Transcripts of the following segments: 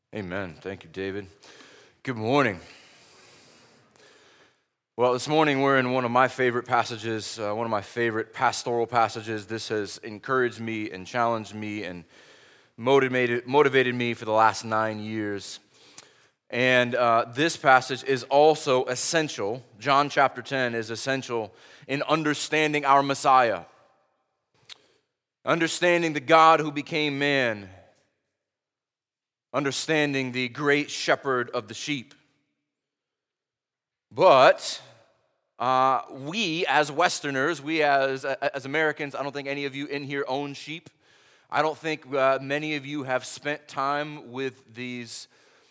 Amen. Thank you, David. Good morning. Well, this morning we're in one of my favorite passages, one of my favorite pastoral passages. This has encouraged me and challenged me and motivated me for the last 9 years. And this passage is also essential. John chapter 10 is essential in understanding our Messiah, understanding the God who became man, understanding the great shepherd of the sheep. But we as Westerners, we as Americans, I don't think any of you in here own sheep. I don't think many of you have spent time with these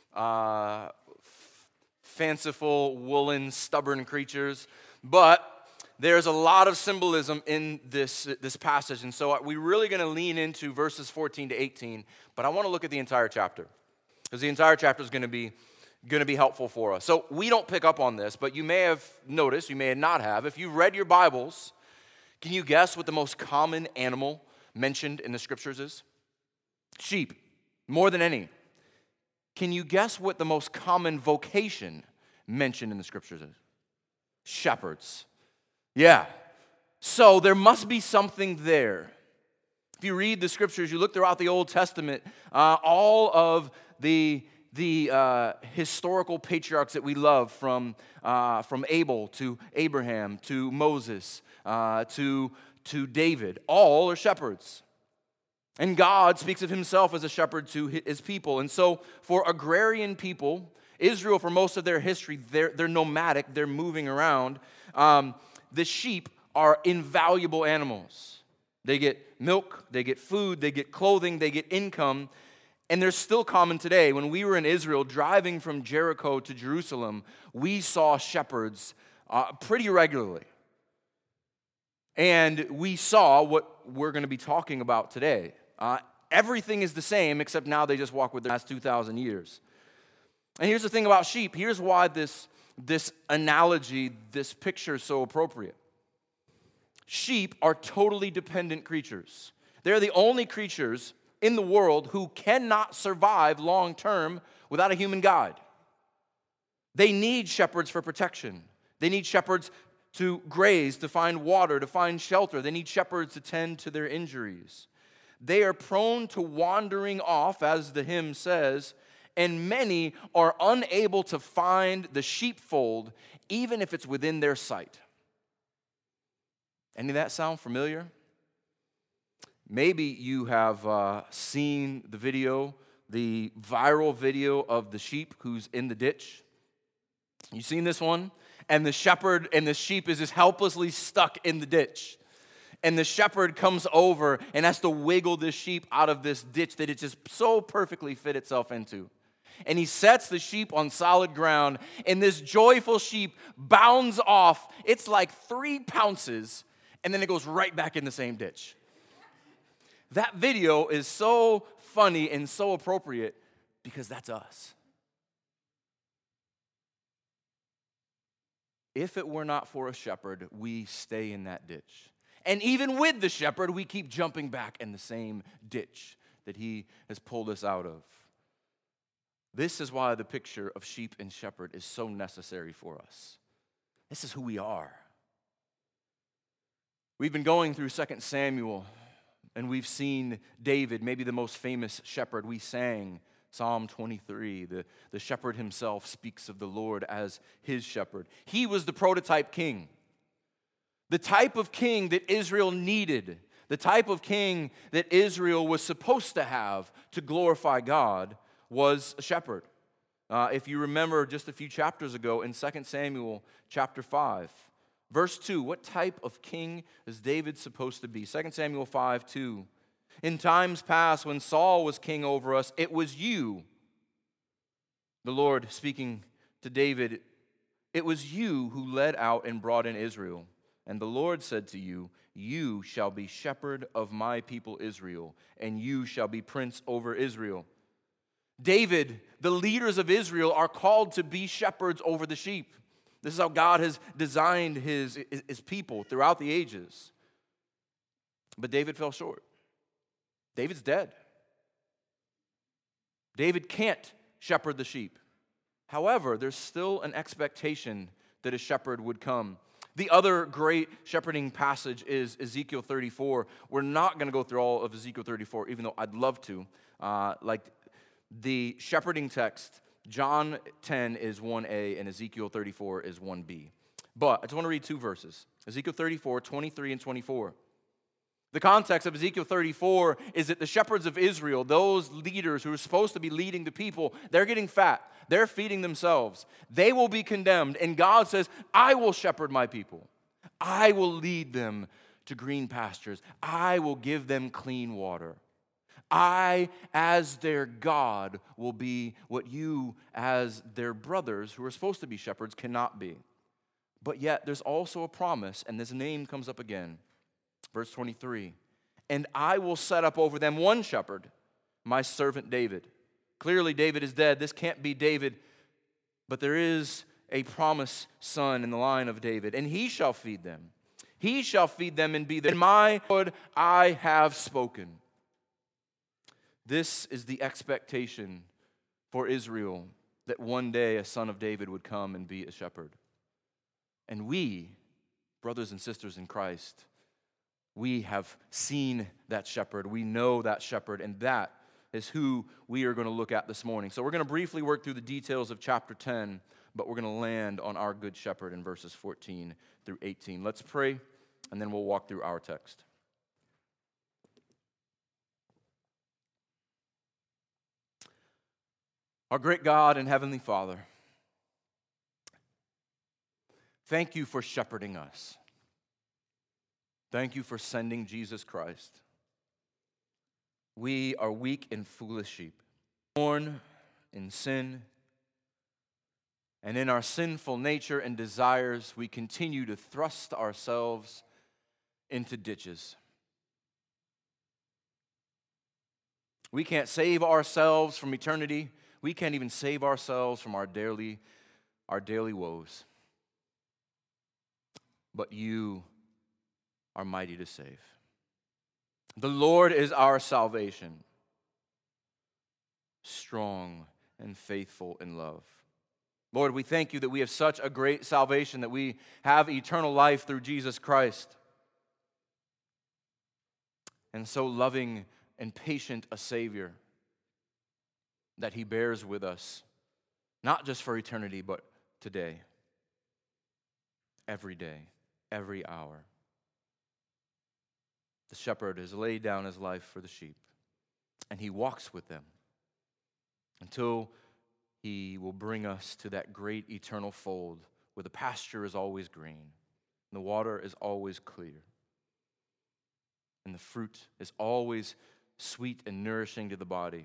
fanciful, woolen, stubborn creatures. But there's a lot of symbolism in this passage, and so we're really going to lean into verses 14 to 18, but I want to look at the entire chapter, because the entire chapter is going to be helpful for us. So we don't pick up on this, but you may have noticed, you may not have, if you've read your Bibles, can you guess what the most common animal mentioned in the scriptures is? Sheep, more than any. Can you guess what the most common vocation mentioned in the scriptures is? Shepherds. Yeah. So there must be something there. If you read the scriptures, you look throughout the Old Testament, all of the historical patriarchs that we love, from Abel to Abraham to Moses to David, all are shepherds. And God speaks of himself as a shepherd to his people. And so for agrarian people, Israel, for most of their history, they're nomadic, they're moving around. The sheep are invaluable animals. They get milk, they get food, they get clothing, they get income, and they're still common today. When we were in Israel, driving from Jericho to Jerusalem, we saw shepherds pretty regularly. And we saw what we're going to be talking about today. Everything is the same, except now they just walk with the last 2,000 years. And here's the thing about sheep. Here's why this analogy, this picture is so appropriate. Sheep are totally dependent creatures. They're the only creatures in the world who cannot survive long term without a human guide. They need shepherds for protection. They need shepherds to graze, to find water, to find shelter. They need shepherds to tend to their injuries. They are prone to wandering off, as the hymn says, and many are unable to find the sheepfold, even if it's within their sight. Any of that sound familiar? Maybe you have seen the video, the viral video of the sheep who's in the ditch. You seen this one? And the shepherd and the sheep is just helplessly stuck in the ditch. And the shepherd comes over and has to wiggle the sheep out of this ditch that it just so perfectly fit itself into. And he sets the sheep on solid ground, and this joyful sheep bounds off. It's like 3 pounces, and then it goes right back in the same ditch. That video is so funny and so appropriate because that's us. If it were not for a shepherd, we stay in that ditch. And even with the shepherd, we keep jumping back in the same ditch that he has pulled us out of. This is why the picture of sheep and shepherd is so necessary for us. This is who we are. We've been going through 2 Samuel, and we've seen David, maybe the most famous shepherd. We sang Psalm 23. The shepherd himself speaks of the Lord as his shepherd. He was the prototype king. The type of king that Israel needed, the type of king that Israel was supposed to have to glorify God, was a shepherd. If you remember just a few chapters ago in 2 Samuel chapter 5, verse 2, what type of king is David supposed to be? 2 Samuel 5:2. In times past, when Saul was king over us, it was you, the Lord speaking to David, it was you who led out and brought in Israel. And the Lord said to you, you shall be shepherd of my people Israel, and you shall be prince over Israel. David, the leaders of Israel, are called to be shepherds over the sheep. This is how God has designed his people throughout the ages. But David fell short. David's dead. David can't shepherd the sheep. However, there's still an expectation that a shepherd would come. The other great shepherding passage is Ezekiel 34. We're not going to go through all of Ezekiel 34, even though I'd love to. Like the shepherding text, John 10 is 1a and Ezekiel 34 is 1b. But I just want to read two verses. Ezekiel 34, 23 and 24. The context of Ezekiel 34 is that the shepherds of Israel, those leaders who are supposed to be leading the people, they're getting fat. They're feeding themselves. They will be condemned. And God says, I will shepherd my people. I will lead them to green pastures. I will give them clean water. I, as their God, will be what you, as their brothers, who are supposed to be shepherds, cannot be. But yet, there's also a promise, and this name comes up again. Verse 23, and I will set up over them one shepherd, my servant David. Clearly, David is dead. This can't be David, but there is a promised son in the line of David, and he shall feed them. He shall feed them and be their, my word I have spoken. This is the expectation for Israel, that one day a son of David would come and be a shepherd. And we, brothers and sisters in Christ, we have seen that shepherd. We know that shepherd, and that is who we are going to look at this morning. So we're going to briefly work through the details of chapter 10, but we're going to land on our good shepherd in verses 14 through 18. Let's pray, and then we'll walk through our text. Our great God and Heavenly Father, thank you for shepherding us. Thank you for sending Jesus Christ. We are weak and foolish sheep, born in sin, and in our sinful nature and desires, we continue to thrust ourselves into ditches. We can't save ourselves from eternity. We can't even save ourselves from our daily woes. But you are mighty to save. The Lord is our salvation, strong and faithful in love. Lord, we thank you that we have such a great salvation, that we have eternal life through Jesus Christ. And so loving and patient a Savior, that He bears with us, not just for eternity, but today, every day, every hour. The shepherd has laid down his life for the sheep, and he walks with them until he will bring us to that great eternal fold where the pasture is always green, and the water is always clear, and the fruit is always sweet and nourishing to the body.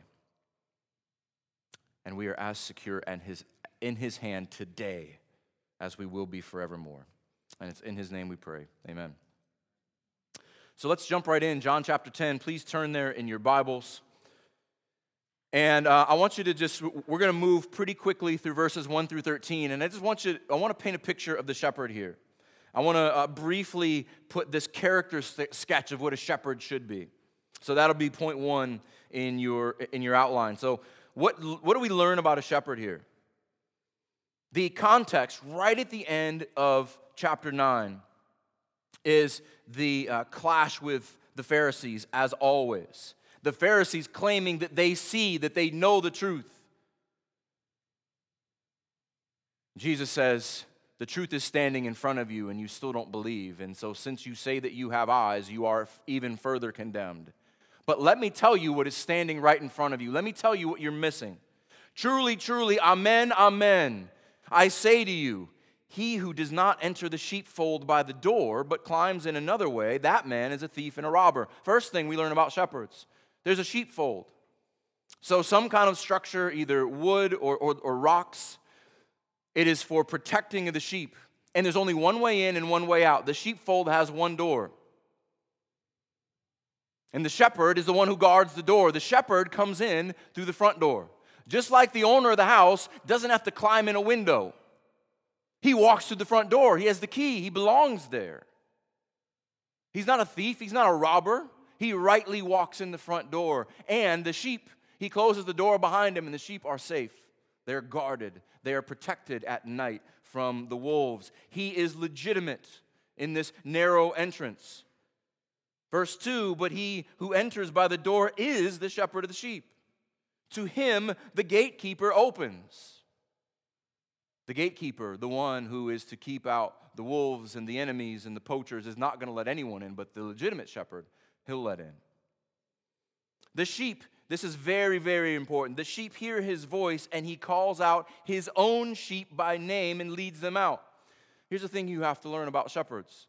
And we are as secure in his hand today as we will be forevermore. And it's in his name we pray. Amen. So let's jump right in. John chapter 10. Please turn there in your Bibles. And I want you to we're going to move pretty quickly through verses 1 through 13. And I want to paint a picture of the shepherd here. I want to briefly put this character sketch of what a shepherd should be. So that'll be point 1 in your outline. So what do we learn about a shepherd here? The context right at the end of chapter 9 is the clash with the Pharisees, as always. The Pharisees claiming that they know the truth. Jesus says, the truth is standing in front of you and you still don't believe. And so since you say that you have eyes, you are even further condemned. But let me tell you what is standing right in front of you. Let me tell you what you're missing. Truly, truly, amen, amen. I say to you, he who does not enter the sheepfold by the door, but climbs in another way, that man is a thief and a robber. First thing we learn about shepherds, there's a sheepfold. So some kind of structure, either wood or rocks, it is for protecting the sheep. And there's only one way in and one way out. The sheepfold has one door. And the shepherd is the one who guards the door. The shepherd comes in through the front door. Just like the owner of the house doesn't have to climb in a window. He walks through the front door. He has the key. He belongs there. He's not a thief. He's not a robber. He rightly walks in the front door. And the sheep, He closes the door behind him, and the sheep are safe. They're guarded. They are protected at night from the wolves. He is legitimate in this narrow entrance. Verse 2, but he who enters by the door is the shepherd of the sheep. To him the gatekeeper opens. The gatekeeper, the one who is to keep out the wolves and the enemies and the poachers, is not going to let anyone in, but the legitimate shepherd, he'll let in. The sheep, this is very, very important. The sheep hear his voice, and he calls out his own sheep by name and leads them out. Here's the thing you have to learn about shepherds.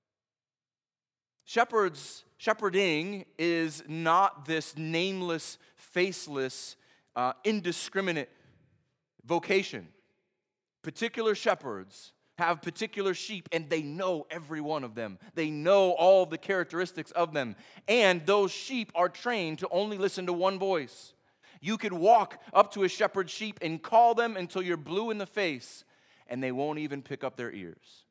Shepherding is not this nameless, faceless, indiscriminate vocation. Particular shepherds have particular sheep, and they know every one of them. They know all the characteristics of them. And those sheep are trained to only listen to one voice. You could walk up to a shepherd's sheep and call them until you're blue in the face, and they won't even pick up their ears.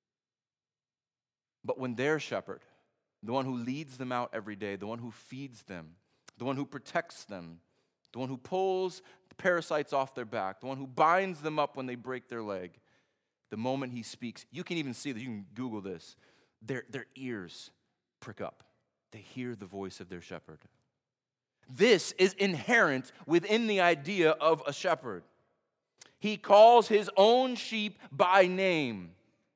But when their shepherd, the one who leads them out every day, the one who feeds them, the one who protects them, the one who pulls the parasites off their back, the one who binds them up when they break their leg, the moment he speaks, you can even see that. You can Google this. Their ears prick up. They hear the voice of their shepherd. This is inherent within the idea of a shepherd. He calls his own sheep by name.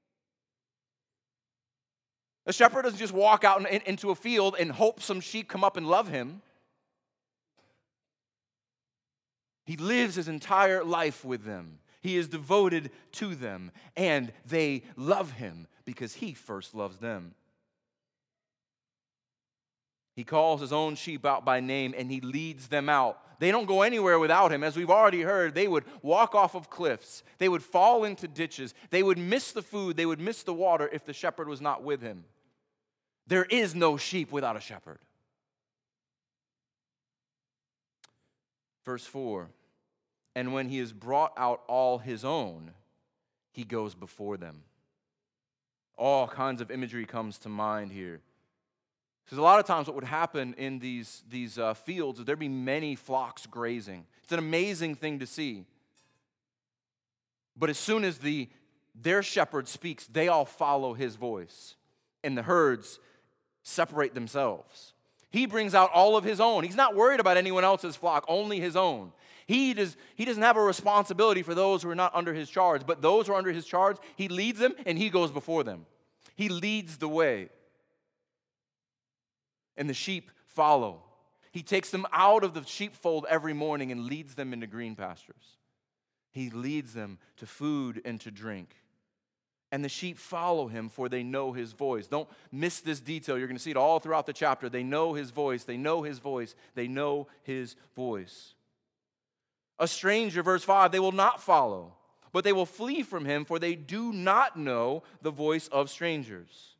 A shepherd doesn't just walk out into a field and hope some sheep come up and love him. He lives his entire life with them. He is devoted to them, and they love him because he first loves them. He calls his own sheep out by name, and he leads them out. They don't go anywhere without him. As we've already heard, they would walk off of cliffs. They would fall into ditches. They would miss the food. They would miss the water if the shepherd was not with him. There is no sheep without a shepherd. Verse 4, and when he has brought out all his own, he goes before them. All kinds of imagery comes to mind here. Because a lot of times what would happen in these fields is there'd be many flocks grazing. It's an amazing thing to see. But as soon as their shepherd speaks, they all follow his voice. And the herds separate themselves. He brings out all of his own. He's not worried about anyone else's flock, only his own. He doesn't have a responsibility for those who are not under his charge, but those who are under his charge, he leads them and he goes before them. He leads the way. And the sheep follow. He takes them out of the sheepfold every morning and leads them into green pastures. He leads them to food and to drink. And the sheep follow him, for they know his voice. Don't miss this detail. You're going to see it all throughout the chapter. They know his voice. They know his voice. They know his voice. A stranger, verse 5, they will not follow, but they will flee from him, for they do not know the voice of strangers.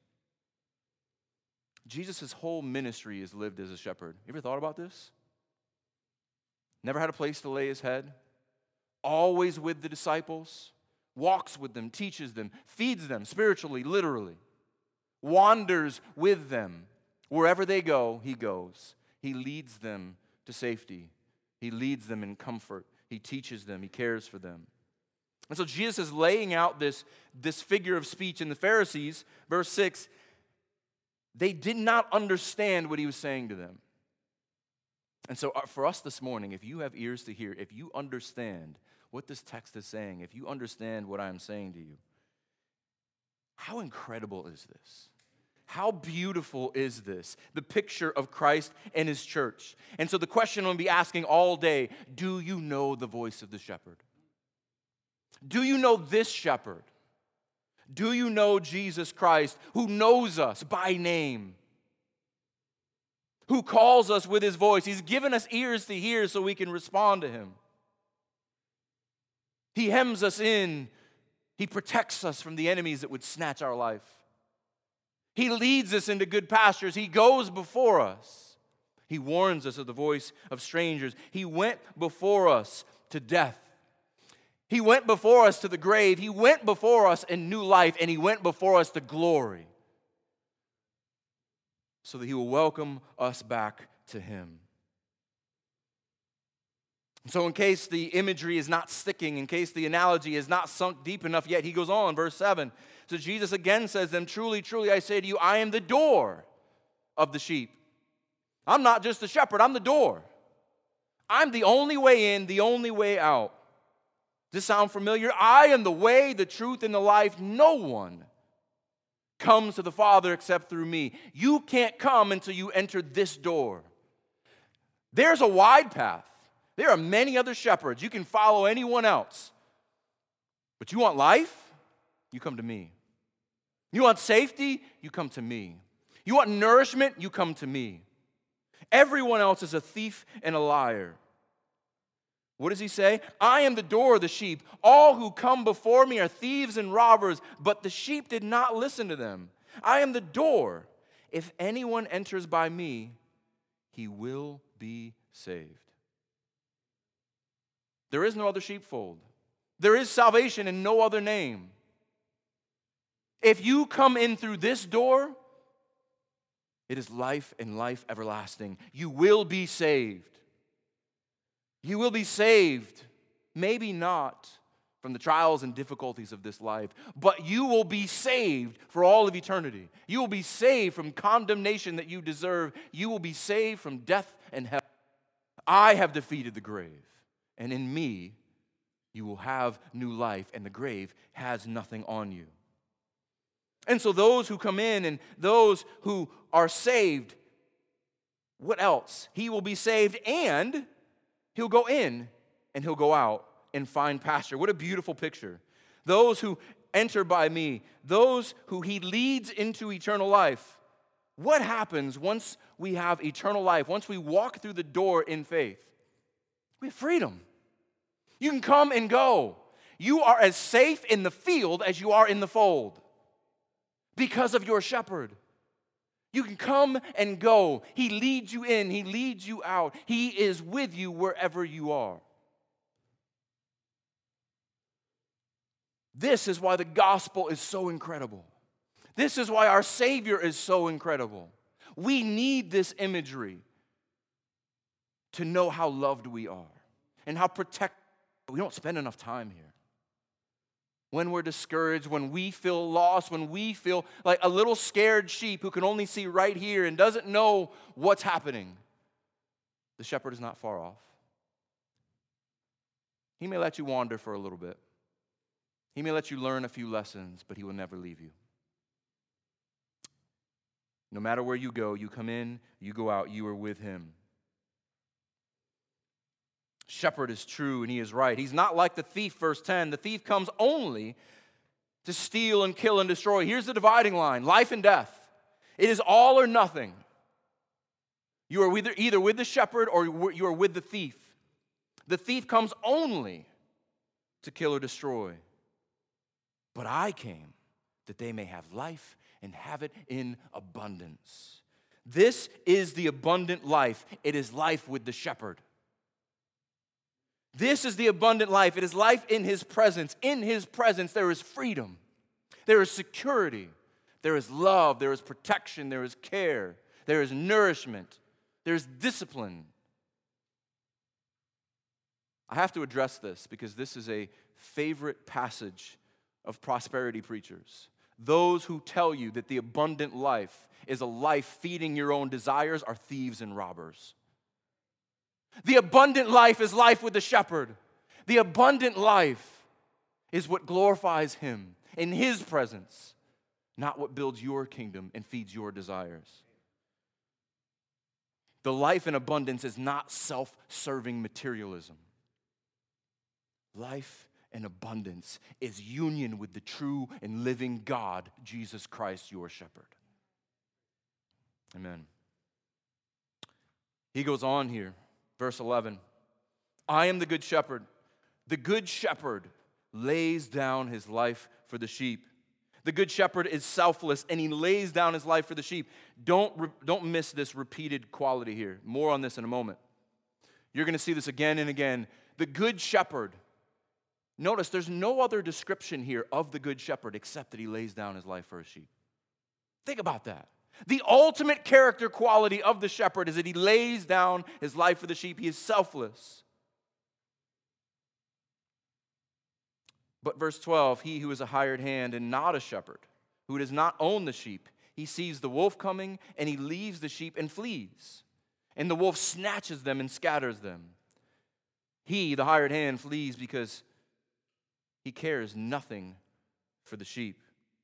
Jesus' whole ministry is lived as a shepherd. You ever thought about this? Never had a place to lay his head. Always with the disciples. Walks with them, teaches them, feeds them spiritually, literally. Wanders with them. Wherever they go, he goes. He leads them to safety. He leads them in comfort. He teaches them. He cares for them. And so Jesus is laying out this figure of speech in the Pharisees. Verse 6, they did not understand what he was saying to them. And so for us this morning, if you have ears to hear, if you understand what this text is saying, if you understand what I am saying to you, how incredible is this? How beautiful is this? The picture of Christ and his church. And so the question I'm going to be asking all day, do you know the voice of the shepherd? Do you know this shepherd? Do you know Jesus Christ, who knows us by name? Who calls us with his voice? He's given us ears to hear so we can respond to him. He hems us in. He protects us from the enemies that would snatch our life. He leads us into good pastures. He goes before us. He warns us of the voice of strangers. He went before us to death. He went before us to the grave. He went before us in new life, and he went before us to glory, so that he will welcome us back to him. So in case the imagery is not sticking, in case the analogy is not sunk deep enough yet, he goes on, verse 7. So Jesus again says to them, truly, truly, I say to you, I am the door of the sheep. I'm not just the shepherd, I'm the door. I'm the only way in, the only way out. Does this sound familiar? I am the way, the truth, and the life. No one comes to the Father except through me. You can't come until you enter this door. There's a wide path. There are many other shepherds. You can follow anyone else. But you want life? You come to me. You want safety? You come to me. You want nourishment? You come to me. Everyone else is a thief and a liar. What does he say? I am the door of the sheep. All who come before me are thieves and robbers, but the sheep did not listen to them. I am the door. If anyone enters by me, he will be saved. There is no other sheepfold. There is salvation in no other name. If you come in through this door, it is life and life everlasting. You will be saved. You will be saved, maybe not from the trials and difficulties of this life, but you will be saved for all of eternity. You will be saved from condemnation that you deserve. You will be saved from death and hell. I have defeated the grave, and in me you will have new life, and the grave has nothing on you. And so those who come in and those who are saved, what else? He will be saved, and he'll go in and he'll go out and find pasture. What a beautiful picture. Those who enter by me, those who he leads into eternal life. What happens once we have eternal life, once we walk through the door in faith? We have freedom. You can come and go. You are as safe in the field as you are in the fold because of your shepherd. You can come and go. He leads you in. He leads you out. He is with you wherever you are. This is why the gospel is so incredible. This is why our Savior is so incredible. We need this imagery to know how loved we are and how protected. We don't spend enough time here. When we're discouraged, when we feel lost, when we feel like a little scared sheep who can only see right here and doesn't know what's happening, the shepherd is not far off. He may let you wander for a little bit. He may let you learn a few lessons, but he will never leave you. No matter where you go, you come in, you go out, you are with him. Shepherd is true and he is right. He's not like the thief, verse 10. The thief comes only to steal and kill and destroy. Here's the dividing line, life and death. It is all or nothing. You are either with the shepherd or you are with the thief. The thief comes only to kill or destroy. But I came that they may have life and have it in abundance. This is the abundant life. It is life with the shepherd. This is the abundant life. It is life in his presence. In his presence, there is freedom. There is security. There is love. There is protection. There is care. There is nourishment. There is discipline. I have to address this because this is a favorite passage of prosperity preachers. Those who tell you that the abundant life is a life feeding your own desires are thieves and robbers. The abundant life is life with the shepherd. The abundant life is what glorifies him in his presence, not what builds your kingdom and feeds your desires. The life in abundance is not self-serving materialism. Life in abundance is union with the true and living God, Jesus Christ, your shepherd. Amen. He goes on here. Verse 11, I am the good shepherd. The good shepherd lays down his life for the sheep. The good shepherd is selfless, and he lays down his life for the sheep. Don't miss this repeated quality here. More on this in a moment. You're going to see this again and again. The good shepherd. Notice there's no other description here of the good shepherd except that he lays down his life for his sheep. Think about that. The ultimate character quality of the shepherd is that he lays down his life for the sheep. He is selfless. But verse 12, he who is a hired hand and not a shepherd, who does not own the sheep, he sees the wolf coming, and he leaves the sheep and flees. And the wolf snatches them and scatters them. He, the hired hand, flees because he cares nothing for the sheep.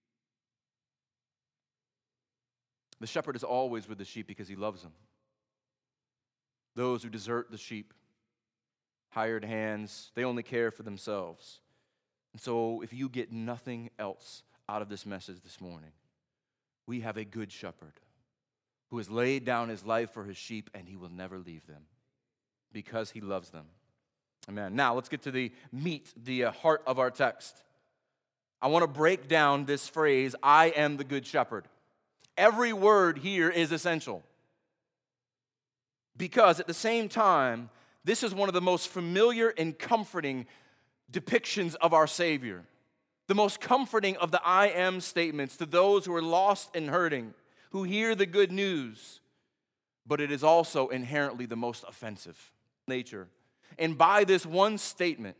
The shepherd is always with the sheep because he loves them. Those who desert the sheep, hired hands, they only care for themselves. And so if you get nothing else out of this message this morning, we have a good shepherd who has laid down his life for his sheep, and he will never leave them because he loves them. Amen. Now let's get to the meat, the heart of our text. I want to break down this phrase, I am the good shepherd. Every word here is essential because at the same time, this is one of the most familiar and comforting depictions of our Savior. The most comforting of the I am statements to those who are lost and hurting, who hear the good news, but it is also inherently the most offensive nature. And by this one statement,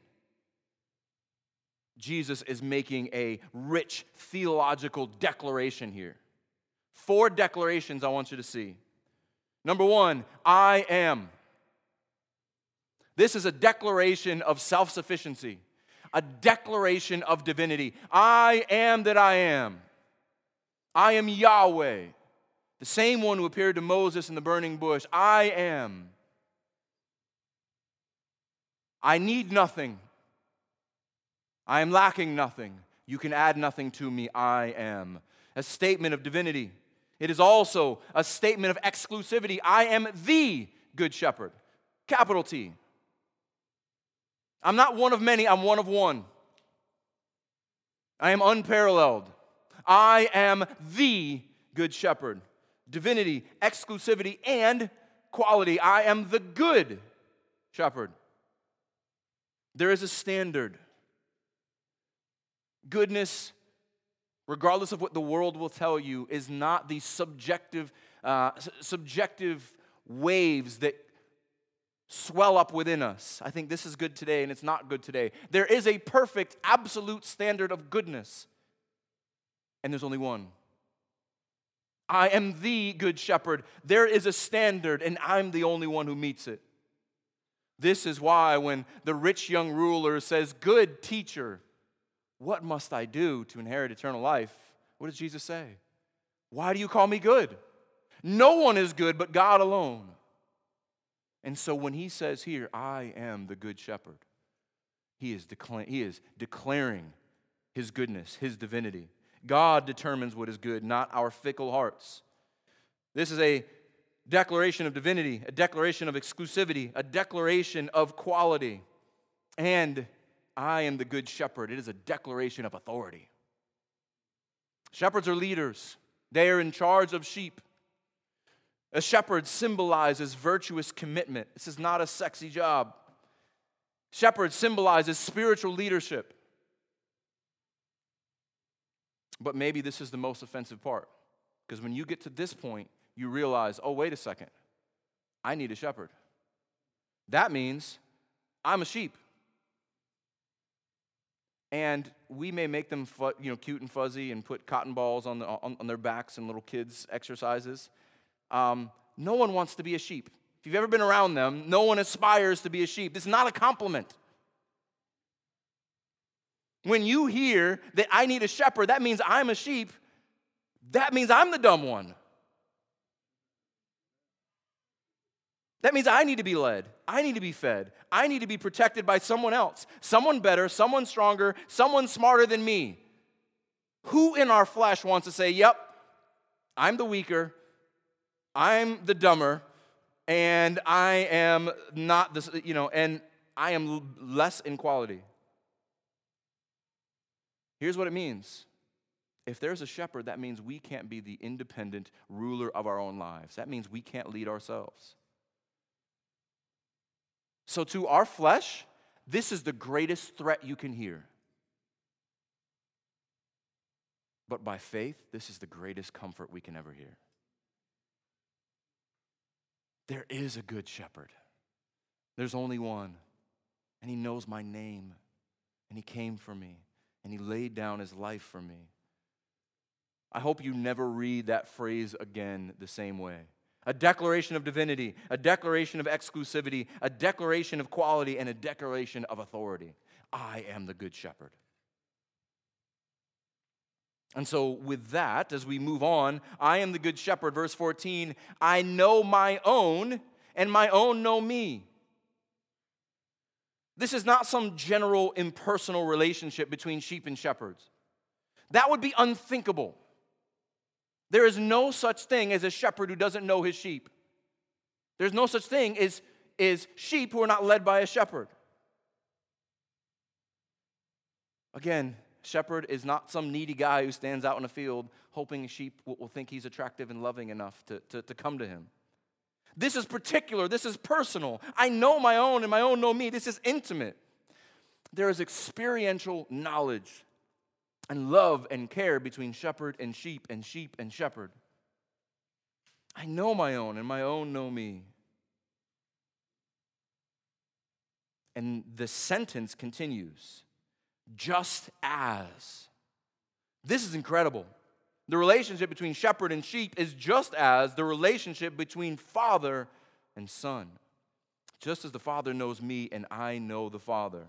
Jesus is making a rich theological declaration here. 4 declarations I want you to see. Number 1, I am. This is a declaration of self-sufficiency, a declaration of divinity. I am that I am. I am Yahweh, the same one who appeared to Moses in the burning bush. I am. I need nothing. I am lacking nothing. You can add nothing to me. I am. A statement of divinity. It is also a statement of exclusivity. I am the good shepherd. Capital T. I'm not one of many, I'm one of one. I am unparalleled. I am the good shepherd. Divinity, exclusivity, and quality. I am the good shepherd. There is a standard. Goodness, regardless of what the world will tell you, is not the subjective waves that swell up within us. I think this is good today and it's not good today. There is a perfect, absolute standard of goodness, and there's only one. I am the good shepherd. There is a standard, and I'm the only one who meets it. This is why when the rich young ruler says, "Good teacher, what must I do to inherit eternal life?" What does Jesus say? Why do you call me good? No one is good but God alone. And so when he says here, I am the good shepherd, he is declaring his goodness, his divinity. God determines what is good, not our fickle hearts. This is a declaration of divinity, a declaration of exclusivity, a declaration of quality. And I am the good shepherd. It is a declaration of authority. Shepherds are leaders. They are in charge of sheep. A shepherd symbolizes virtuous commitment. This is not a sexy job. Shepherd symbolizes spiritual leadership. But maybe this is the most offensive part. Because when you get to this point, you realize, oh, wait a second. I need a shepherd. That means I'm a sheep. And we may make them cute and fuzzy and put cotton balls on their backs and little kids' exercises. No one wants to be a sheep. If you've ever been around them, no one aspires to be a sheep. This is not a compliment. When you hear that I need a shepherd, that means I'm a sheep. That means I'm the dumb one. That means I need to be led. I need to be fed. I need to be protected by someone else. Someone better, someone stronger, someone smarter than me. Who in our flesh wants to say, yep, I'm the weaker, I'm the dumber, and I am not this, and I am less in quality. Here's what it means. If there's a shepherd, that means we can't be the independent ruler of our own lives. That means we can't lead ourselves. So to our flesh, this is the greatest threat you can hear. But by faith, this is the greatest comfort we can ever hear. There is a good shepherd. There's only one. And he knows my name. And he came for me. and he laid down his life for me. I hope you never read that phrase again the same way. A declaration of divinity, a declaration of exclusivity, a declaration of quality, and a declaration of authority. I am the good shepherd. And so with that, as we move on, I am the good shepherd, verse 14, I know my own, and my own know me. This is not some general impersonal relationship between sheep and shepherds. That would be unthinkable. There is no such thing as a shepherd who doesn't know his sheep. There's no such thing as sheep who are not led by a shepherd. Again, shepherd is not some needy guy who stands out in a field hoping sheep will think he's attractive and loving enough to come to him. This is particular. This is personal. I know my own and my own know me. This is intimate. There is experiential knowledge and love and care between shepherd and sheep and sheep and shepherd. I know my own and my own know me. And the sentence continues, just as. This is incredible. The relationship between shepherd and sheep is just as the relationship between father and son. Just as the Father knows me and I know the Father.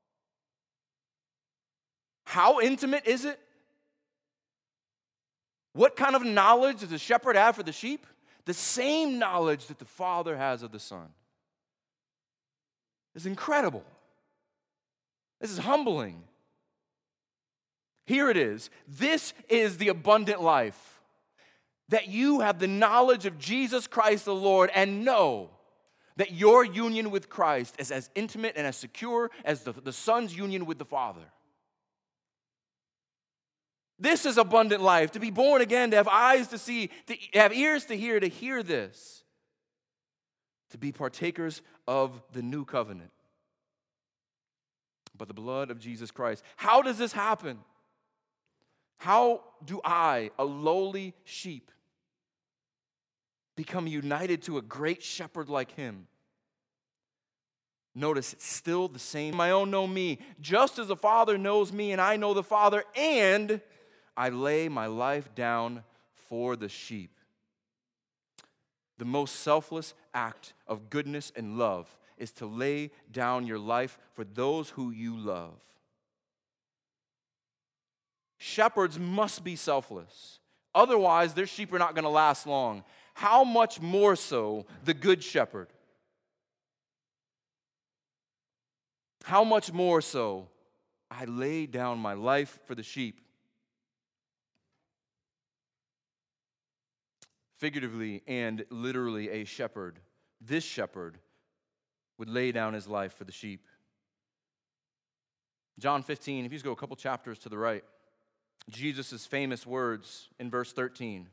How intimate is it? What kind of knowledge does the shepherd have for the sheep? The same knowledge that the Father has of the Son. It's incredible. This is humbling. Here it is. This is the abundant life. That you have the knowledge of Jesus Christ the Lord and know that your union with Christ is as intimate and as secure as the Son's union with the Father. This is abundant life, to be born again, to have eyes to see, to have ears to hear this. To be partakers of the new covenant. By the blood of Jesus Christ. How does this happen? How do I, a lowly sheep, become united to a great shepherd like him? Notice it's still the same. My own know me, just as the Father knows me and I know the Father, and I lay my life down for the sheep. The most selfless act of goodness and love is to lay down your life for those who you love. Shepherds must be selfless. Otherwise, their sheep are not going to last long. How much more so the good shepherd? How much more so I lay down my life for the sheep? Figuratively and literally, a shepherd, this shepherd, would lay down his life for the sheep. John 15, if you just go a couple chapters to the right, Jesus' famous words in verse 13.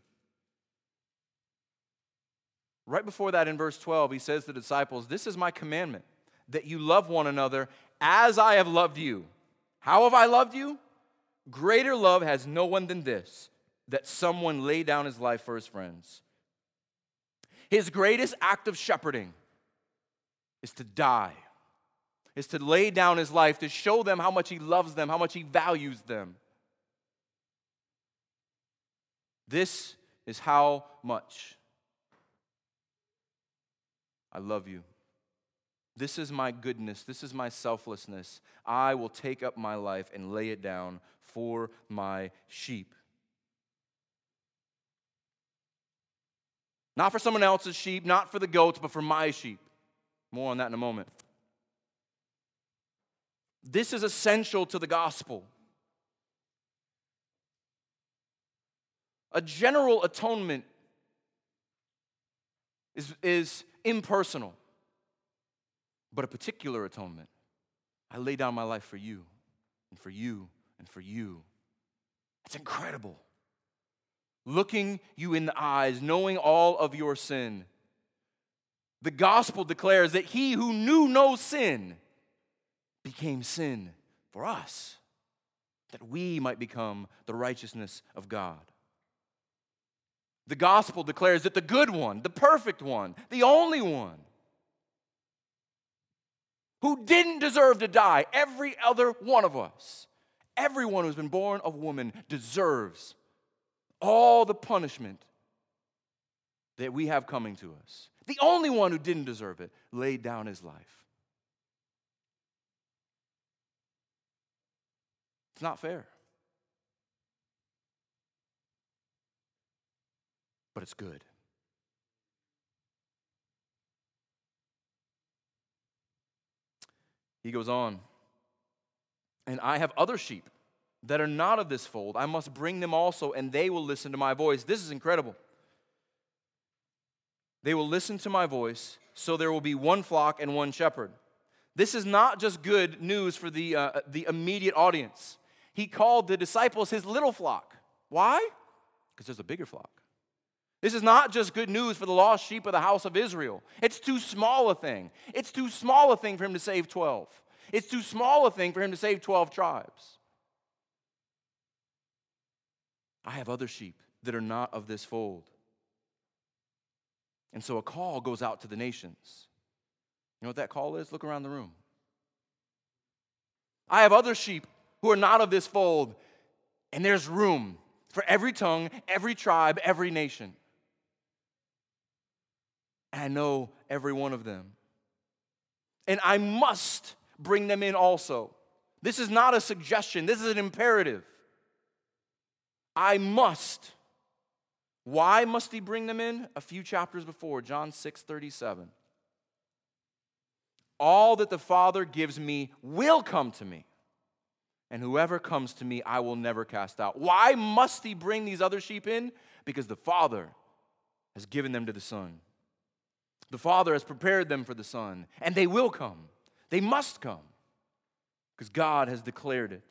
Right before that, in verse 12, he says to the disciples, "This is my commandment, that you love one another as I have loved you." How have I loved you? Greater love has no one than this, that someone lay down his life for his friends. His greatest act of shepherding is to die, is to lay down his life to show them how much he loves them, how much he values them. This is how much I love you. This is my goodness. This is my selflessness. I will take up my life and lay it down for my sheep. Not for someone else's sheep, not for the goats, but for my sheep. More on that in a moment. This is essential to the gospel. A general atonement is impersonal, but a particular atonement. I lay down my life for you, and for you, and for you. It's incredible. Looking you in the eyes, knowing all of your sin. The gospel declares that he who knew no sin became sin for us, that we might become the righteousness of God. The gospel declares that the good one, the perfect one, the only one, who didn't deserve to die, every other one of us, everyone who's been born of woman deserves all the punishment that we have coming to us. The only one who didn't deserve it laid down his life. It's not fair. But it's good. He goes on, and I have other sheep that are not of this fold. I must bring them also, and they will listen to my voice. This is incredible. They will listen to my voice, so there will be one flock and one shepherd. This is not just good news for the immediate audience. He called the disciples his little flock. Why? Because there's a bigger flock. This is not just good news for the lost sheep of the house of Israel. It's too small a thing. It's too small a thing for him to save 12. It's too small a thing for him to save 12 tribes. I have other sheep that are not of this fold. And so a call goes out to the nations. You know what that call is? Look around the room. I have other sheep who are not of this fold, and there's room for every tongue, every tribe, every nation. And I know every one of them. And I must bring them in also. This is not a suggestion. This is an imperative. I must. Why must he bring them in? A few chapters before, John 6:37. All that the Father gives me will come to me, and whoever comes to me I will never cast out. Why must he bring these other sheep in? Because the Father has given them to the Son. The Father has prepared them for the Son, and they will come. They must come, because God has declared it.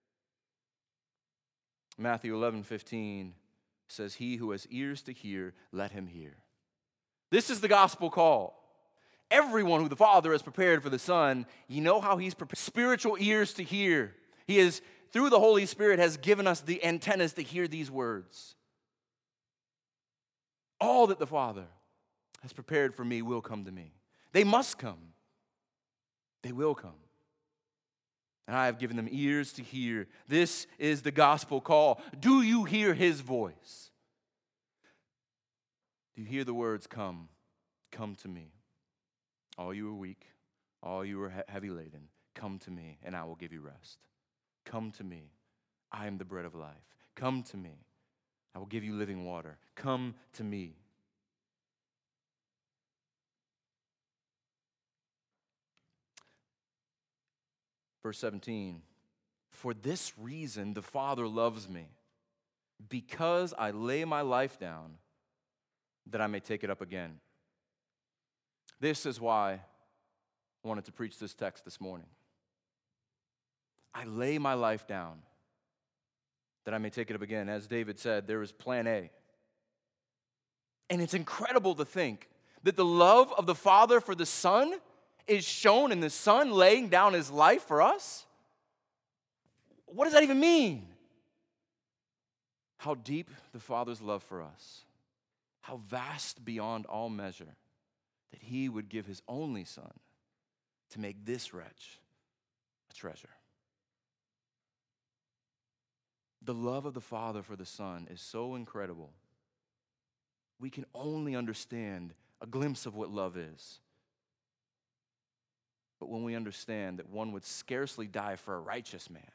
Matthew 11:15 says, he who has ears to hear, let him hear. This is the gospel call. Everyone who the Father has prepared for the Son, you know how he's prepared spiritual ears to hear. He is, through the Holy Spirit, has given us the antennas to hear these words. All that the Father has prepared for me will come to me. They must come. They will come. And I have given them ears to hear. This is the gospel call. Do you hear his voice? Do you hear the words, come, come to me? All you are weak, all you are heavy laden, come to me and I will give you rest. Come to me. I am the bread of life. Come to me. I will give you living water. Come to me. Verse 17, for this reason the Father loves me, because I lay my life down that I may take it up again. This is why I wanted to preach this text this morning. I lay my life down that I may take it up again. As David said, there is plan A. And it's incredible to think that the love of the Father for the Son is shown in the Son laying down his life for us? What does that even mean? How deep the Father's love for us. How vast beyond all measure that he would give his only Son to make this wretch a treasure. The love of the Father for the Son is so incredible. We can only understand a glimpse of what love is. But when we understand that one would scarcely die for a righteous man,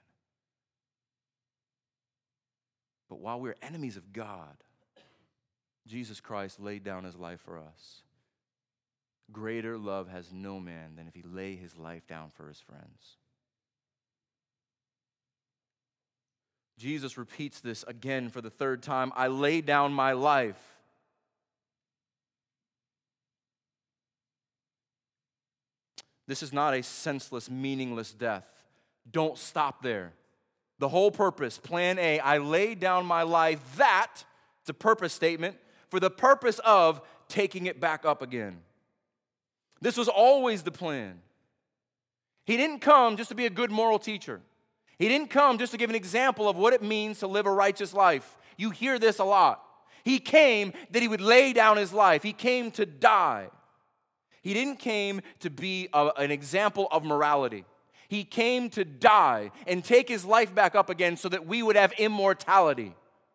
but while we're enemies of God, Jesus Christ laid down his life for us. Greater love has no man than if he lay his life down for his friends. Jesus repeats this again for the third time. I lay down my life. This is not a senseless, meaningless death. Don't stop there. The whole purpose, plan A, I lay down my life, that, it's a purpose statement, for the purpose of taking it back up again. This was always the plan. He didn't come just to be a good moral teacher. He didn't come just to give an example of what it means to live a righteous life. You hear this a lot. He came that he would lay down his life. He came to die. He didn't came to be an example of morality. He came to die and take his life back up again so that we would have immortality.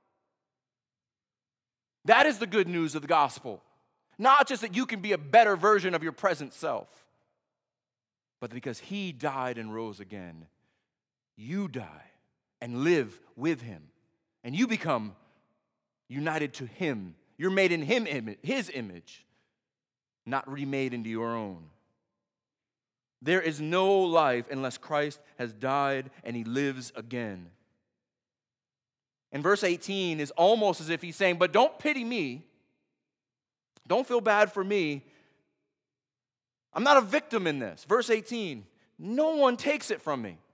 That is the good news of the gospel. Not just that you can be a better version of your present self, but because he died and rose again, you die and live with him. And you become united to him. You're made in his image, not remade into your own. There is no life unless Christ has died and he lives again. And verse 18 is almost as if he's saying, but don't pity me. Don't feel bad for me. I'm not a victim in this. Verse 18, no one takes it from me.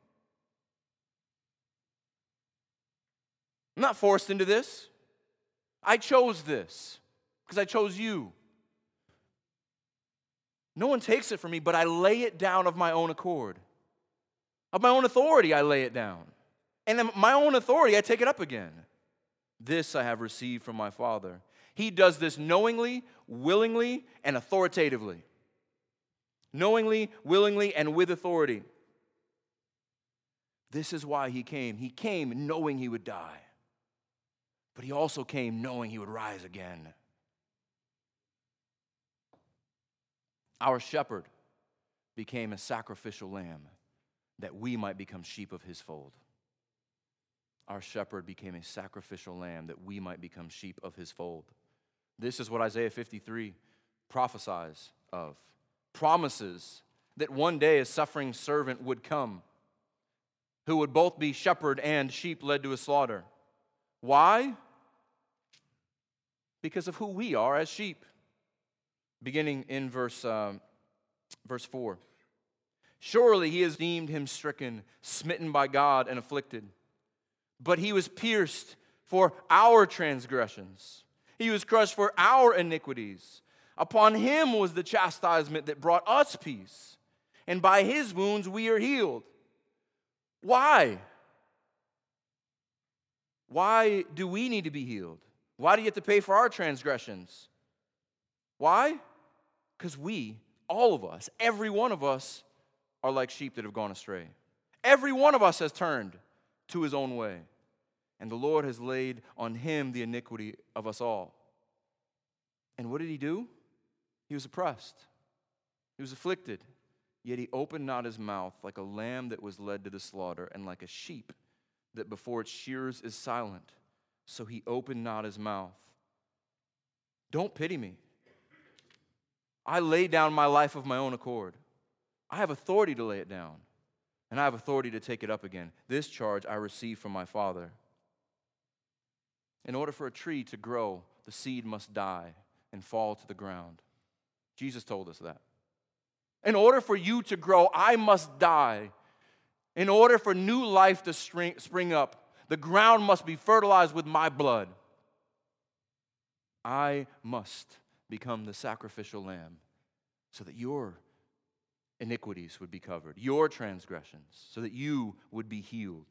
I'm not forced into this. I chose this because I chose you. No one takes it from me, but I lay it down of my own accord. Of my own authority, I lay it down. And in my own authority, I take it up again. This I have received from my Father. He does this knowingly, willingly, and authoritatively. Knowingly, willingly, and with authority. This is why he came. He came knowing he would die. But he also came knowing he would rise again. Our shepherd became a sacrificial lamb that we might become sheep of his fold. Our shepherd became a sacrificial lamb that we might become sheep of his fold. This is what Isaiah 53 prophesies of. Promises that one day a suffering servant would come who would both be shepherd and sheep led to a slaughter. Why? Because of who we are as sheep. Beginning in verse 4. Surely he has deemed him stricken, smitten by God, and afflicted. But he was pierced for our transgressions. He was crushed for our iniquities. Upon him was the chastisement that brought us peace. And by his wounds we are healed. Why? Why do we need to be healed? Why do you have to pay for our transgressions? Why? Because we, all of us, every one of us, are like sheep that have gone astray. Every one of us has turned to his own way. And the Lord has laid on him the iniquity of us all. And what did he do? He was oppressed. He was afflicted. Yet he opened not his mouth, like a lamb that was led to the slaughter, and like a sheep that before its shearers is silent. So he opened not his mouth. Don't pity me. I lay down my life of my own accord. I have authority to lay it down, and I have authority to take it up again. This charge I received from my Father. In order for a tree to grow, the seed must die and fall to the ground. Jesus told us that. In order for you to grow, I must die. In order for new life to spring up, the ground must be fertilized with my blood. I must become the sacrificial lamb so that your iniquities would be covered, your transgressions, so that you would be healed.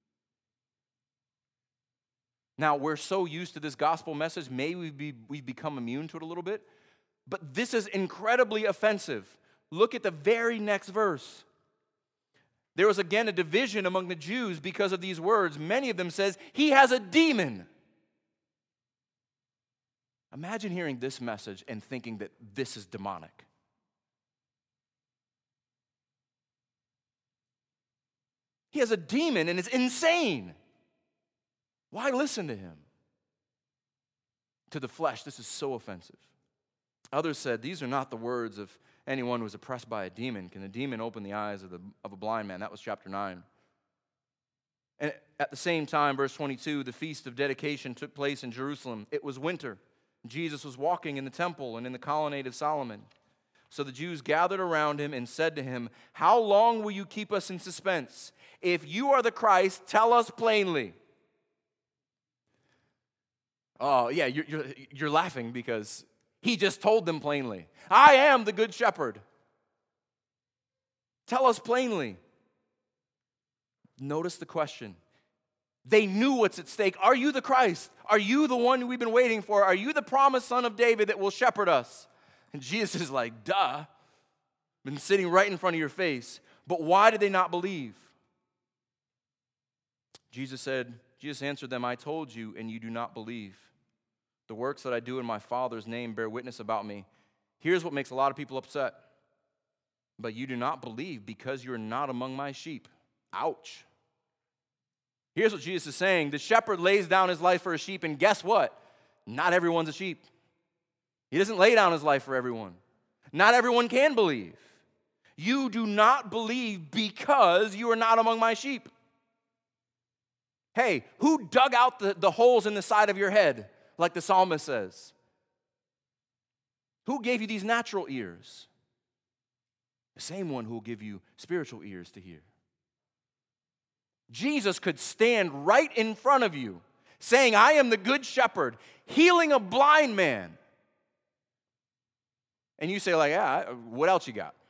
Now, we're so used to this gospel message, maybe we've become immune to it a little bit, but this is incredibly offensive. Look at the very next verse. There was again a division among the Jews because of these words. Many of them says, he has a demon. Imagine hearing this message and thinking that this is demonic. He has a demon and is insane. Why listen to him? To the flesh, this is so offensive. Others said, these are not the words of anyone who is oppressed by a demon. Can a demon open the eyes of a blind man? That was chapter 9. And at the same time, verse 22, the feast of dedication took place in Jerusalem. It was winter. Jesus was walking in the temple and in the colonnade of Solomon. So the Jews gathered around him and said to him, how long will you keep us in suspense? If you are the Christ, tell us plainly. Oh, yeah, you're laughing because he just told them plainly. I am the good shepherd. Tell us plainly. Notice the question. They knew what's at stake. Are you the Christ? Are you the one we've been waiting for? Are you the promised son of David that will shepherd us? And Jesus is like, duh. Been sitting right in front of your face. But why did they not believe? Jesus answered them, I told you, and you do not believe. The works that I do in my Father's name bear witness about me. Here's what makes a lot of people upset. But you do not believe because you're not among my sheep. Ouch. Here's what Jesus is saying. The shepherd lays down his life for a sheep, and guess what? Not everyone's a sheep. He doesn't lay down his life for everyone. Not everyone can believe. You do not believe because you are not among my sheep. Hey, who dug out the holes in the side of your head, like the psalmist says? Who gave you these natural ears? The same one who will give you spiritual ears to hear. Jesus could stand right in front of you, saying, I am the good shepherd, healing a blind man. And you say, like, yeah, what else you got?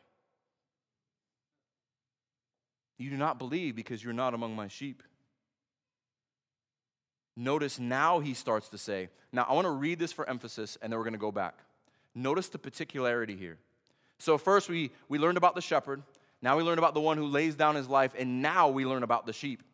You do not believe because you're not among my sheep. Notice now he starts to say, now I want to read this for emphasis, and then we're going to go back. Notice the particularity here. So first we learned about the shepherd. Now we learned about the one who lays down his life, and now we learn about the sheep.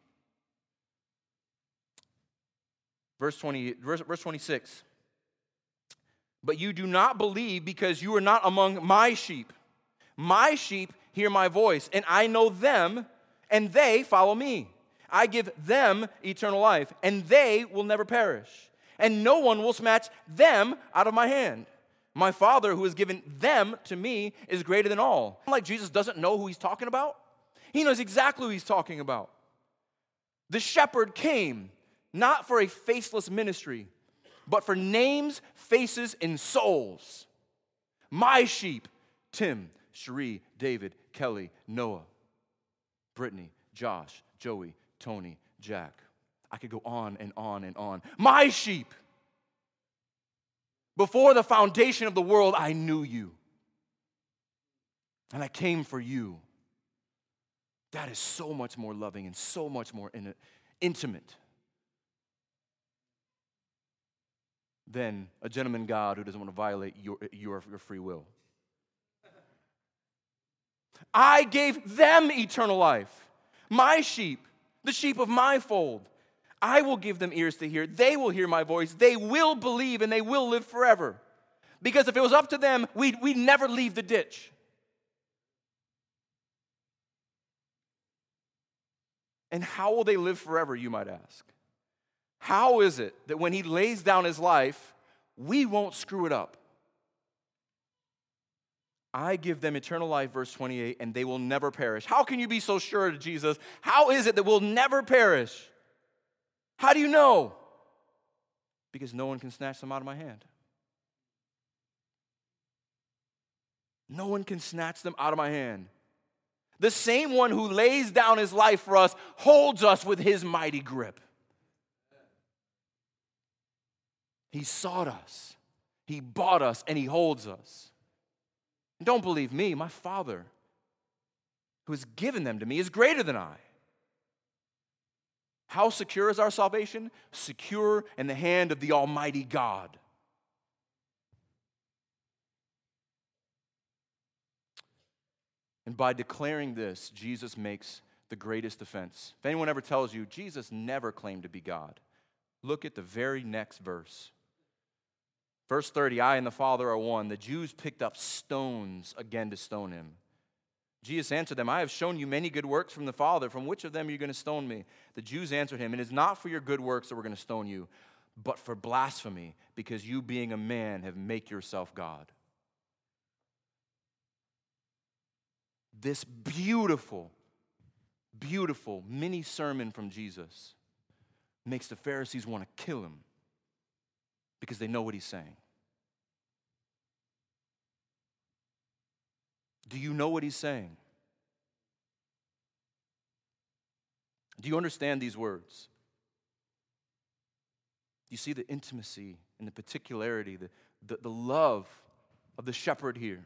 Verse 26. But you do not believe because you are not among my sheep. My sheep hear my voice, and I know them, and they follow me. I give them eternal life, and they will never perish. And no one will snatch them out of my hand. My Father, who has given them to me, is greater than all. Like Jesus doesn't know who he's talking about. He knows exactly who he's talking about. The shepherd came not for a faceless ministry, but for names, faces, and souls. My sheep, Tim, Cherie, David, Kelly, Noah, Brittany, Josh, Joey, Tony, Jack. I could go on and on and on. My sheep. Before the foundation of the world, I knew you. And I came for you. That is so much more loving and so much more intimate than a gentleman God who doesn't want to violate your free will. I gave them eternal life. My sheep, the sheep of my fold. I will give them ears to hear. They will hear my voice. They will believe, and they will live forever. Because if it was up to them, we'd never leave the ditch. And how will they live forever, you might ask? How is it that when he lays down his life, we won't screw it up? I give them eternal life, verse 28, and they will never perish. How can you be so sure, Jesus? How is it that we'll never perish? How do you know? Because no one can snatch them out of my hand. No one can snatch them out of my hand. The same one who lays down his life for us holds us with his mighty grip. He sought us. He bought us, and he holds us. And don't believe me, my Father, who has given them to me, is greater than I. How secure is our salvation? Secure in the hand of the Almighty God. And by declaring this, Jesus makes the greatest defense. If anyone ever tells you, Jesus never claimed to be God, look at the very next verse. Verse 30, I and the Father are one. The Jews picked up stones again to stone him. Jesus answered them, I have shown you many good works from the Father. From which of them are you going to stone me? The Jews answered him, it is not for your good works that we're going to stone you, but for blasphemy, because you being a man have made yourself God. This beautiful, beautiful mini sermon from Jesus makes the Pharisees want to kill him because they know what he's saying. Do you know what he's saying? Do you understand these words? Do you see the intimacy and the particularity, the love of the shepherd here?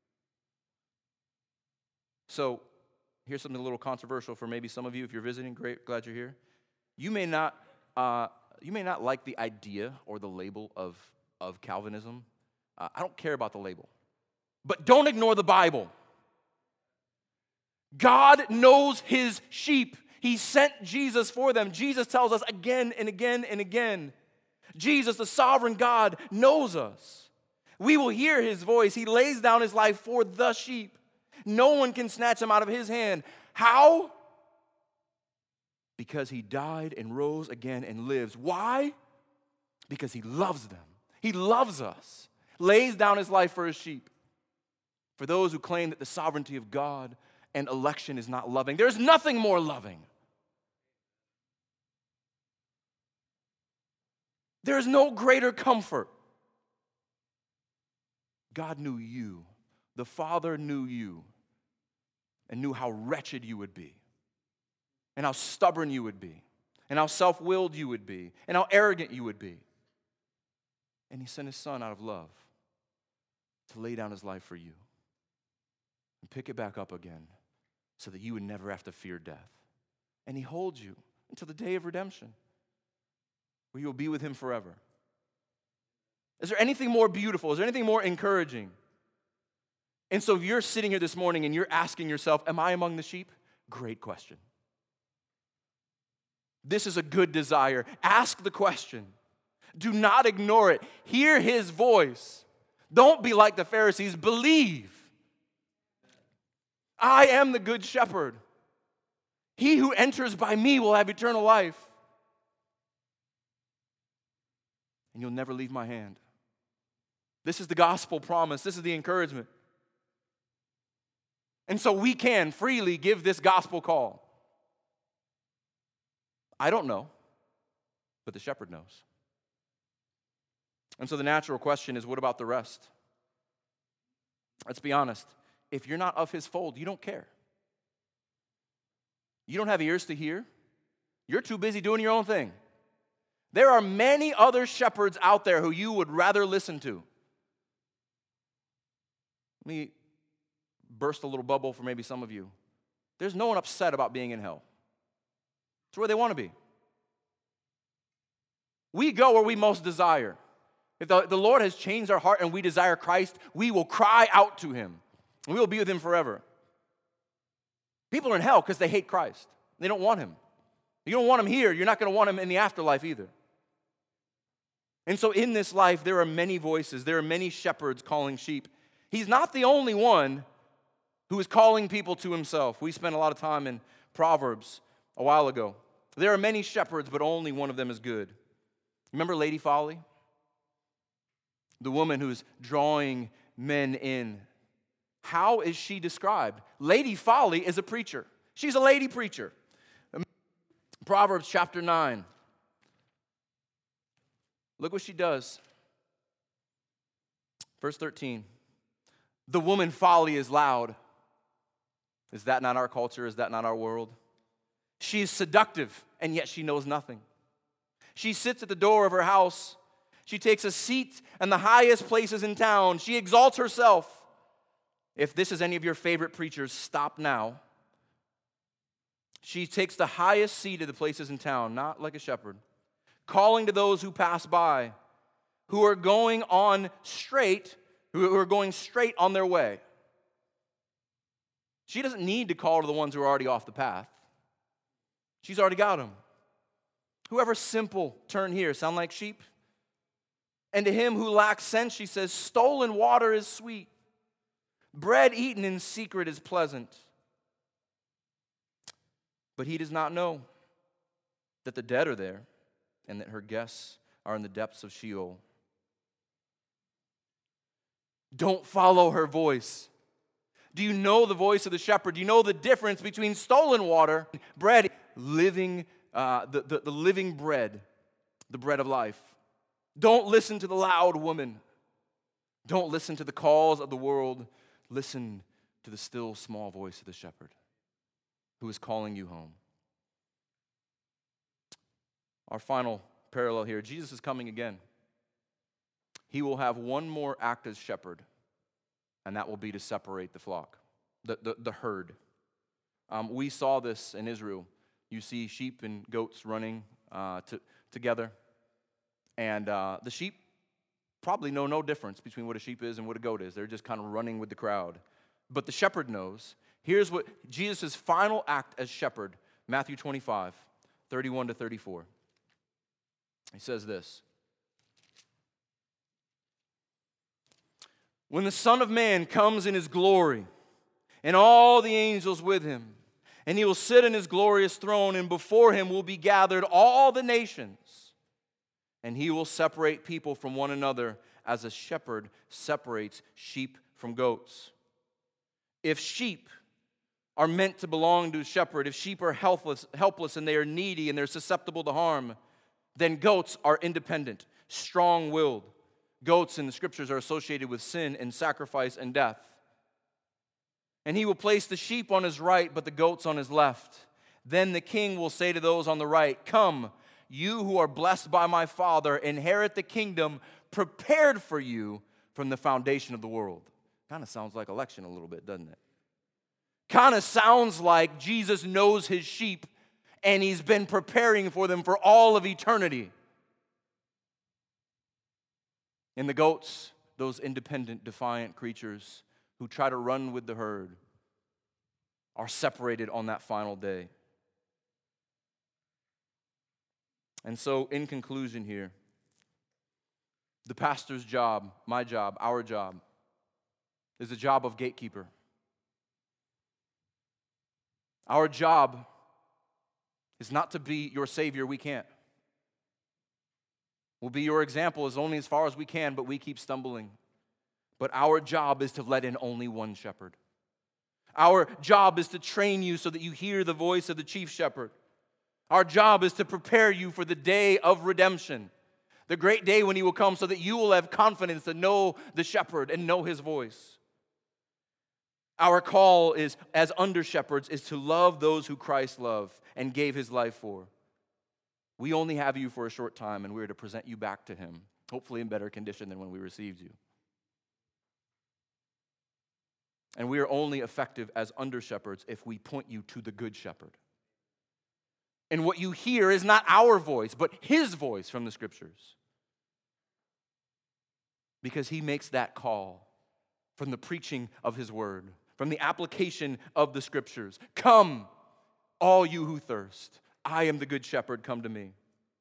So, here's something a little controversial for maybe some of you. If you're visiting, great, glad you're here. You may not like the idea or the label of Calvinism. I don't care about the label. But don't ignore the Bible. God knows his sheep. He sent Jesus for them. Jesus tells us again and again and again. Jesus, the sovereign God, knows us. We will hear his voice. He lays down his life for the sheep. No one can snatch him out of his hand. How? Because he died and rose again and lives. Why? Because he loves them. He loves us. Lays down his life for his sheep. For those who claim that the sovereignty of God and election is not loving, there's nothing more loving. There is no greater comfort. God knew you. The Father knew you and knew how wretched you would be and how stubborn you would be and how self-willed you would be and how arrogant you would be. And he sent his Son out of love to lay down his life for you and pick it back up again so that you would never have to fear death. And he holds you until the day of redemption, where you will be with him forever. Is there anything more beautiful? Is there anything more encouraging? And so if you're sitting here this morning and you're asking yourself, am I among the sheep? Great question. This is a good desire. Ask the question. Do not ignore it. Hear his voice. Don't be like the Pharisees. Believe. I am the good shepherd. He who enters by me will have eternal life. And you'll never leave my hand. This is the gospel promise. This is the encouragement. And so we can freely give this gospel call. I don't know, but the shepherd knows. And so the natural question is, what about the rest? Let's be honest. If you're not of his fold, you don't care. You don't have ears to hear. You're too busy doing your own thing. There are many other shepherds out there who you would rather listen to. Let me burst a little bubble for maybe some of you. There's no one upset about being in hell. It's where they want to be. We go where we most desire. If the Lord has changed our heart and we desire Christ, we will cry out to him. And we will be with him forever. People are in hell because they hate Christ. They don't want him. You don't want him here. You're not going to want him in the afterlife either. And so in this life, there are many voices. There are many shepherds calling sheep. He's not the only one who is calling people to himself. We spent a lot of time in Proverbs a while ago. There are many shepherds, but only one of them is good. Remember Lady Folly? The woman who's drawing men in. How is she described? Lady Folly is a preacher. She's a lady preacher. Proverbs chapter 9. Look what she does. Verse 13. The woman Folly is loud. Is that not our culture? Is that not our world? She is seductive, and yet she knows nothing. She sits at the door of her house. She takes a seat in the highest places in town. She exalts herself. If this is any of your favorite preachers, stop now. She takes the highest seat of the places in town, not like a shepherd, calling to those who pass by, who are going straight on their way. She doesn't need to call to the ones who are already off the path. She's already got them. Whoever simple, turn here. Sound like sheep? And to him who lacks sense, she says, stolen water is sweet. Bread eaten in secret is pleasant. But he does not know that the dead are there and that her guests are in the depths of Sheol. Don't follow her voice. Do you know the voice of the shepherd? Do you know the difference between stolen water, bread, living, the living bread, the bread of life? Don't listen to the loud woman. Don't listen to the calls of the world. Listen to the still small voice of the shepherd who is calling you home. Our final parallel here, Jesus is coming again. He will have one more act as shepherd, and that will be to separate the flock, the herd. We saw this in Israel. You see sheep and goats running together, and the sheep probably know no difference between what a sheep is and what a goat is. They're just kind of running with the crowd. But the shepherd knows. Here's what Jesus' final act as shepherd, Matthew 25, 31 to 34. He says this. When the Son of Man comes in his glory, and all the angels with him, and he will sit in his glorious throne, and before him will be gathered all the nations, and he will separate people from one another as a shepherd separates sheep from goats. If sheep are meant to belong to a shepherd, if sheep are helpless and they are needy and they're susceptible to harm, then goats are independent, strong-willed. Goats in the scriptures are associated with sin and sacrifice and death. And he will place the sheep on his right, but the goats on his left. Then the king will say to those on the right, "Come, you who are blessed by my Father, inherit the kingdom prepared for you from the foundation of the world." Kind of sounds like election a little bit, doesn't it? Kind of sounds like Jesus knows his sheep and he's been preparing for them for all of eternity. And the goats, those independent, defiant creatures who try to run with the herd, are separated on that final day. And so, in conclusion here, the pastor's job, my job, our job, is the job of gatekeeper. Our job is not to be your savior. We can't. We'll be your example as far as we can, but we keep stumbling. But our job is to let in only one shepherd. Our job is to train you so that you hear the voice of the chief shepherd. Our job is to prepare you for the day of redemption, the great day when he will come so that you will have confidence to know the shepherd and know his voice. Our call is, as under-shepherds, is to love those who Christ loved and gave his life for. We only have you for a short time, and we're to present you back to him, hopefully in better condition than when we received you. And we are only effective as under-shepherds if we point you to the good shepherd. And what you hear is not our voice, but his voice from the scriptures. Because he makes that call from the preaching of his word, from the application of the scriptures. Come, all you who thirst. I am the good shepherd, come to me.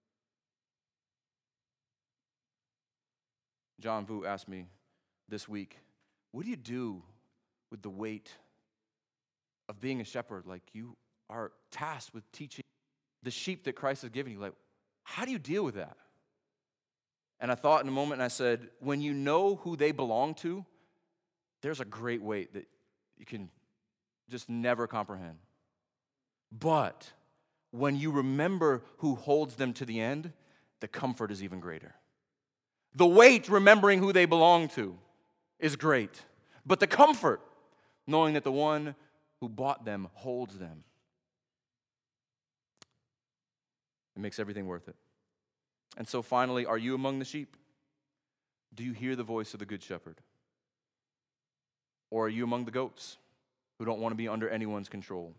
John Vu asked me this week, what do you do with the weight of being a shepherd? Like, you are tasked with teaching the sheep that Christ has given you. Like, how do you deal with that? And I thought in a moment and I said, when you know who they belong to, there's a great weight that you can just never comprehend. But when you remember who holds them to the end, the comfort is even greater. The weight, remembering who they belong to, is great. But the comfort, knowing that the one who bought them holds them, it makes everything worth it. And so finally, are you among the sheep? Do you hear the voice of the good shepherd? Or are you among the goats who don't want to be under anyone's control?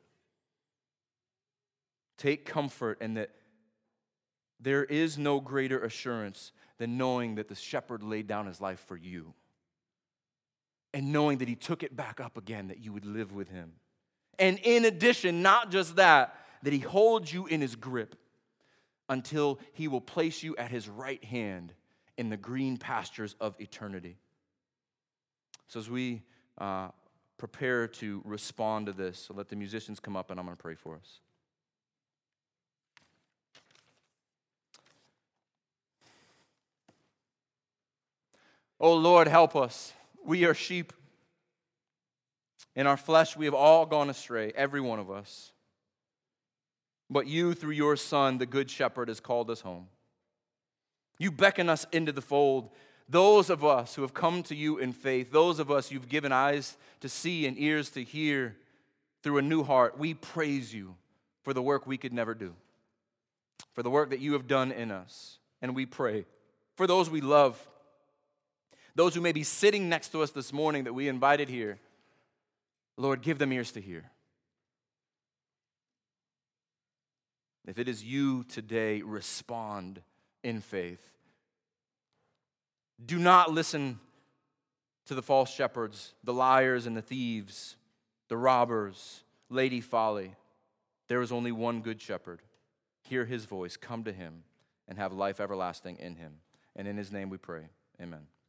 Take comfort in that there is no greater assurance than knowing that the shepherd laid down his life for you. And knowing that he took it back up again, that you would live with him. And in addition, not just that he holds you in his grip until he will place you at his right hand in the green pastures of eternity. So as we prepare to respond to this, so let the musicians come up and I'm going to pray for us. Oh Lord, help us. We are sheep. In our flesh, we have all gone astray, every one of us. But you, through your Son, the Good Shepherd, has called us home. You beckon us into the fold. Those of us who have come to you in faith, those of us you've given eyes to see and ears to hear through a new heart, we praise you for the work we could never do, for the work that you have done in us. And we pray for those we love, those who may be sitting next to us this morning that we invited here. Lord, give them ears to hear. If it is you today, respond in faith. Do not listen to the false shepherds, the liars and the thieves the robbers, Lady Folly. There is only one good shepherd. Hear his voice, come to him, and have life everlasting in him. And in his name we pray. Amen.